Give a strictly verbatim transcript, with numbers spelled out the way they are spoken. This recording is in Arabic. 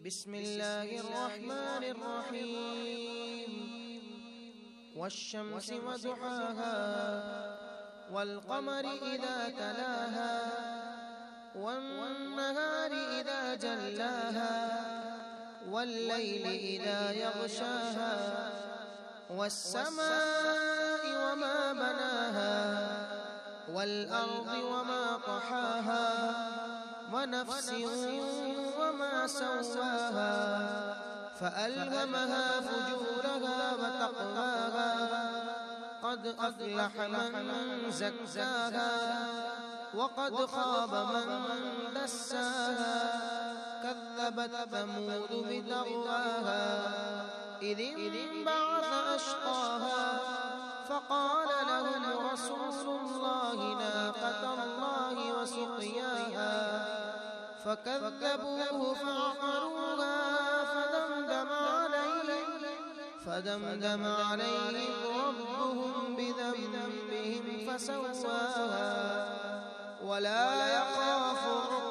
بسم الله الرحمن الرحيم والشمس وضحاها والقمر إذا تلاها والنهار إذا جلاها والليل إذا يغشاها والسماء وما بناها والأرض وما طحاها ونفس وما سواها فألهمها فجورها وتقواها قد أفلح من زكاها وقد خاب من دساها كذبت ثمود بتقواها إذ انبعث أشقاها فقال لهم رسول الله ناقة الله وسقياها فكذبوه فعقروها فدمدم عليهم فدمدم عليهم ربهم بذنبهم فسواها ولا يخاف